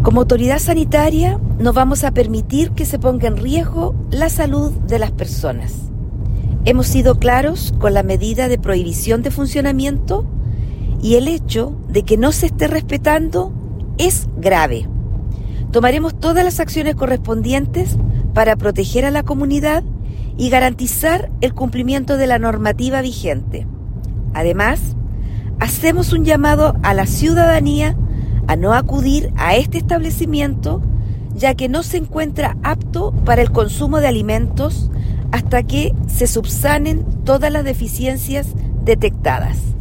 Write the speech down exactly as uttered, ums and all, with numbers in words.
Como autoridad sanitaria, no vamos a permitir que se ponga en riesgo la salud de las personas. Hemos sido claros con la medida de prohibición de funcionamiento y el hecho de que no se esté respetando es grave. Tomaremos todas las acciones correspondientes para proteger a la comunidad y garantizar el cumplimiento de la normativa vigente. Además, hacemos un llamado a la ciudadanía a no acudir a este establecimiento, ya que no se encuentra apto para el consumo de alimentos hasta que se subsanen todas las deficiencias detectadas.